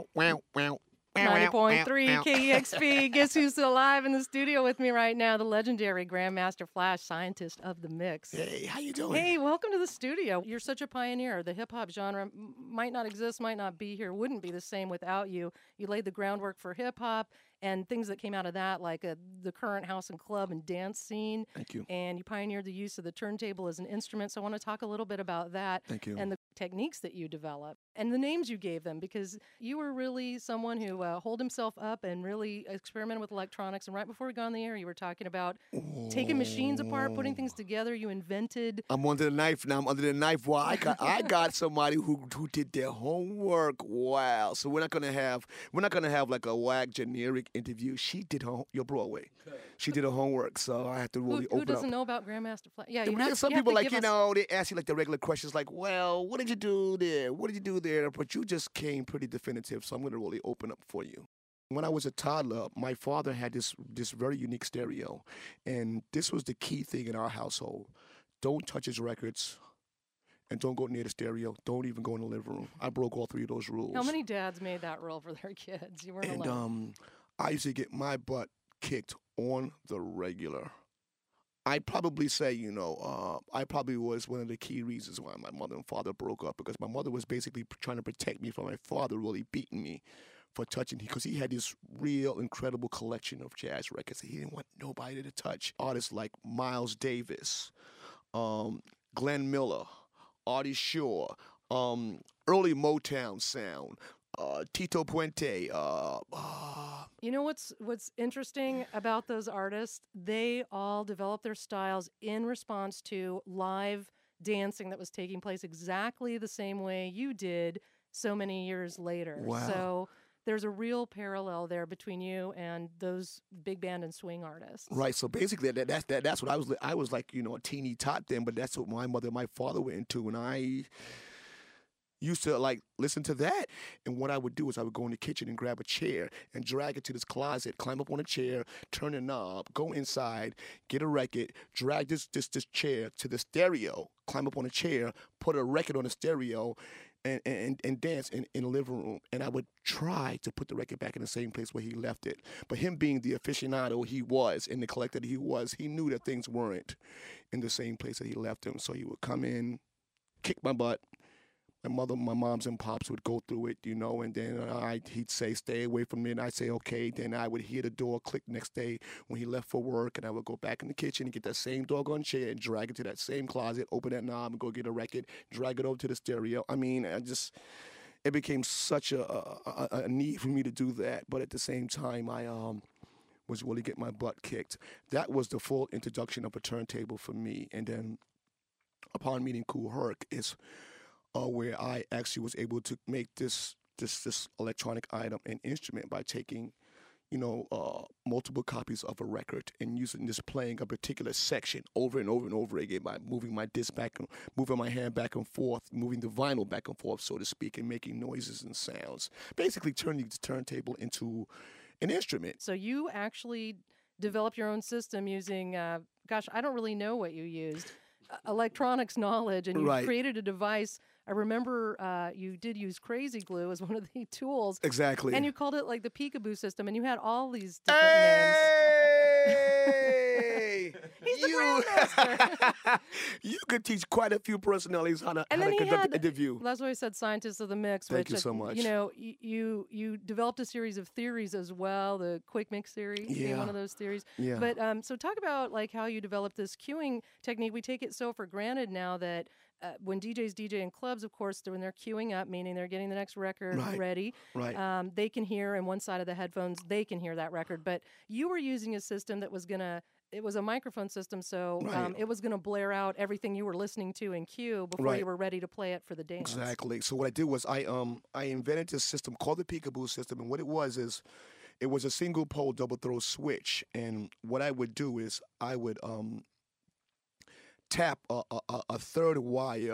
90.3 KEXP. Guess who's still alive in the studio with me right now? The legendary Grandmaster Flash, scientist of the mix. Hey, how you doing? Hey, welcome to the studio. You're such a pioneer. The hip-hop genre might not exist, might not be here, wouldn't be the same without you. You laid the groundwork for hip-hop and things that came out of that, like the current house and club and dance scene. Thank you. And you pioneered the use of the turntable as an instrument. So I want to talk a little bit about that. Thank you. And the techniques that you developed and the names you gave them, because you were really someone who hold himself up and really experimented with electronics. And right before we got on the air, you were talking about taking machines apart, putting things together. You invented. I'm under the knife now. I'm under the knife. Well, I got somebody who did their homework. Wow. So we're not gonna have like a whack generic interview. She did your Broadway. She did her homework. So I have to really open up. Who doesn't know about Grandmaster Flash? Yeah, some people like they ask you like the regular questions like, well, what did you do there? What did you do there? But you just came pretty definitive. So I'm gonna really open up for you. When I was a toddler, my father had this very unique stereo, and this was the key thing in our household. Don't touch his records, and don't go near the stereo. Don't even go in the living room. I broke all three of those rules. How many dads made that rule for their kids? You weren't alone. I used to get my butt kicked on the regular. I'd probably say, I probably was one of the key reasons why my mother and father broke up, because my mother was basically trying to protect me from my father really beating me for touching, because he had this real incredible collection of jazz records that he didn't want nobody to touch. Artists like Miles Davis, Glenn Miller, Artie Shaw, early Motown sound, Tito Puente. You know what's interesting about those artists? They all developed their styles in response to live dancing that was taking place exactly the same way you did so many years later. Wow. So there's a real parallel there between you and those big band and swing artists. Right. So basically, that's what I was like, a teeny tot then, but that's what my mother and my father were into, and I used to like listen to that. And what I would do is I would go in the kitchen and grab a chair and drag it to this closet, climb up on a chair, turn a knob, go inside, get a record, drag this chair to the stereo, climb up on a chair, put a record on the stereo, and dance in the living room. And I would try to put the record back in the same place where he left it. But him being the aficionado he was and the collector that he was, he knew that things weren't in the same place that he left them. So he would come in, kick my butt. My moms and pops would go through it, and then he'd say, stay away from me, and I'd say, okay. Then I would hear the door click next day when he left for work, and I would go back in the kitchen and get that same doggone chair and drag it to that same closet, open that knob and go get a record, drag it over to the stereo. I mean, it became such a need for me to do that, but at the same time, I was really getting my butt kicked. That was the full introduction of a turntable for me, and then upon meeting Kool Herc is where I actually was able to make this electronic item an instrument by taking, multiple copies of a record and playing a particular section over and over and over again by moving my disc back, moving my hand back and forth, moving the vinyl back and forth, so to speak, and making noises and sounds. Basically turning the turntable into an instrument. So you actually developed your own system using, I don't really know what you used, electronics knowledge, and you created a device. I remember you did use Crazy Glue as one of the tools. Exactly. And you called it like the Peekaboo system, and you had all these different names. He's the Grandmaster. You could teach quite a few personalities how to conduct an interview. That's why I said scientists of the mix. Thank you so much. You developed a series of theories as well, the Quick Mix series being one of those theories. Yeah. But so talk about like how you developed this cueing technique. We take it so for granted now that when DJs DJ in clubs, of course, when they're queuing up, meaning they're getting the next record ready, they can hear in one side of the headphones, they can hear that record. But you were using a system that was it was a microphone system, so it was going to blare out everything you were listening to in cue before you were ready to play it for the dance. Exactly. So what I did was I invented this system called the Peekaboo system, and what it was is it was a single pole double throw switch. And what I would do is I would tap a third wire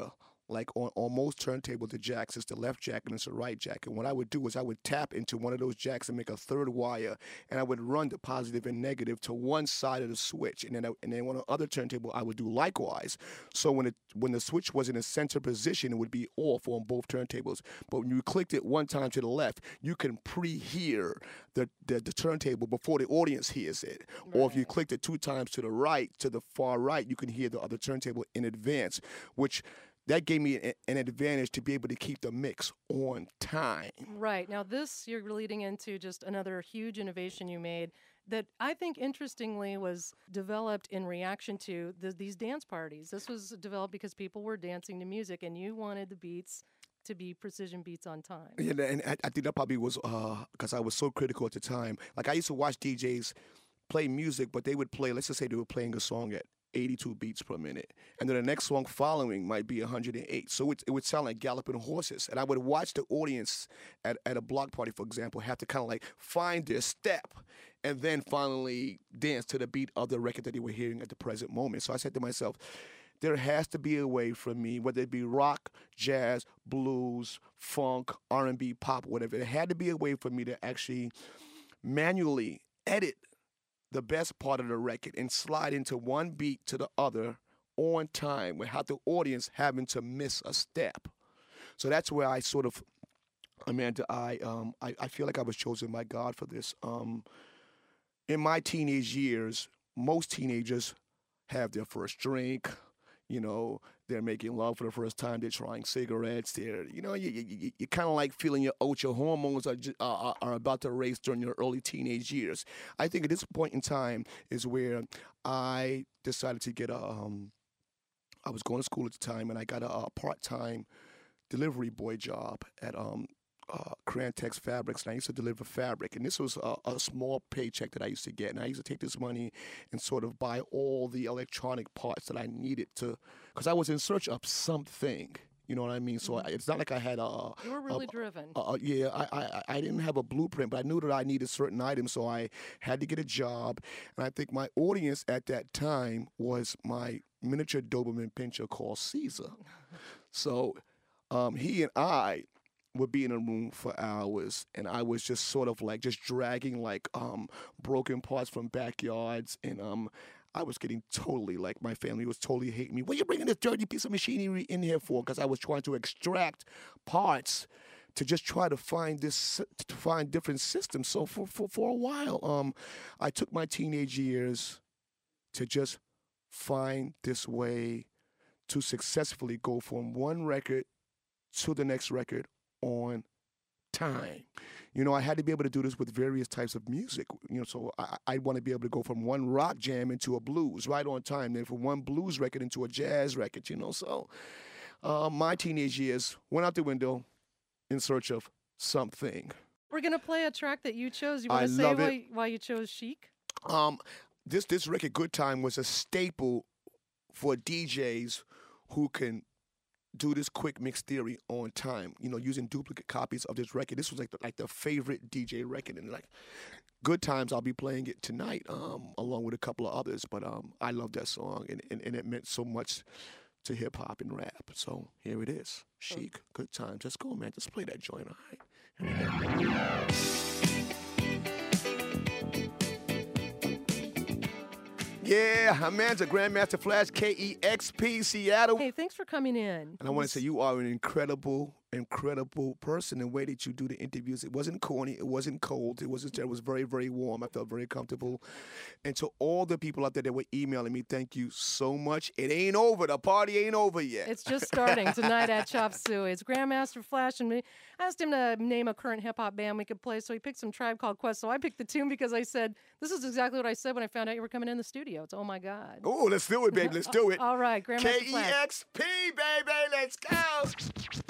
like on most turntables, the jacks, it's the left jack and it's the right jack. And what I would do is I would tap into one of those jacks and make a third wire, and I would run the positive and negative to one side of the switch. And then on the other turntable, I would do likewise. So when the switch was in a center position, it would be off on both turntables. But when you clicked it one time to the left, you can pre-hear the turntable before the audience hears it. Right. Or if you clicked it 2 times to the right, to the far right, you can hear the other turntable in advance, which that gave me an advantage to be able to keep the mix on time. Right. Now this, you're leading into just another huge innovation you made that I think interestingly was developed in reaction to these dance parties. This was developed because people were dancing to music and you wanted the beats to be precision beats on time. Yeah, and I think that probably was because I was so critical at the time. Like I used to watch DJs play music, but they would play, let's just say they were playing a song at 82 beats per minute. And then the next song following might be 108. So it would sound like galloping horses. And I would watch the audience at a block party, for example, have to kind of like find their step and then finally dance to the beat of the record that they were hearing at the present moment. So I said to myself, there has to be a way for me, whether it be rock, jazz, blues, funk, R&B, pop, whatever. There had to be a way for me to actually manually edit the best part of the record and slide into one beat to the other on time without the audience having to miss a step. So that's where I sort of, Amanda, I feel like I was chosen by God for this. In my teenage years, most teenagers have their first drink. You know, they're making love for the first time. They're trying cigarettes. They're, you know, you're kind of like feeling your oats. Your hormones are about to race during your early teenage years. I think at this point in time is where I decided to get I was going to school at the time, and I got a part-time delivery boy job at Crantex Fabrics, and I used to deliver fabric. And this was a small paycheck that I used to get, and I used to take this money and sort of buy all the electronic parts that I needed to, because I was in search of something. You know what I mean? So it's not like I had a... You were really driven. Yeah, I didn't have a blueprint, but I knew that I needed certain items, so I had to get a job. And I think my audience at that time was my miniature Doberman Pinscher called Caesar. So he and I would be in a room for hours, and I was just sort of like just dragging like broken parts from backyards, and I was getting totally, like, my family was totally hating me. What are you bringing this dirty piece of machinery in here for? Because I was trying to extract parts to just try to find different systems. So for a while, I took my teenage years to just find this way to successfully go from one record to the next record on time. You know, I had to be able to do this with various types of music. You know, so I want to be able to go from one rock jam into a blues right on time, then from one blues record into a jazz record, you know. So my teenage years went out the window in search of something. We're going to play a track that you chose. You want to say why you chose Chic? This record, Good Time, was a staple for DJs who can do this quick mix theory on time, you know, using duplicate copies of this record. This was like the favorite DJ record, and like Good Times, I'll be playing it tonight along with a couple of others, but I love that song, and it meant so much to hip hop and rap. So here it is, Chic, Good Times. Let's go, man. Just play that joint, all right? Yeah, Amanda, Grandmaster Flash, KEXP, Seattle. Hey, thanks for coming in. And I want to say you are an incredible person. The way that you do the interviews, it wasn't corny, it wasn't cold, it was very, very warm. I felt very comfortable. And to all the people out there that were emailing me, thank you so much. It ain't over. The party ain't over yet. It's just starting tonight at Chop Suey. It's Grandmaster Flash, and I asked him to name a current hip-hop band we could play, so he picked some Tribe Called Quest. So I picked The Tune because I said, this is exactly what I said when I found out you were coming in the studio. It's oh my God. Oh, let's do it, baby. Let's do it. All right, Grandmaster Flash. KEXP, baby. Let's go.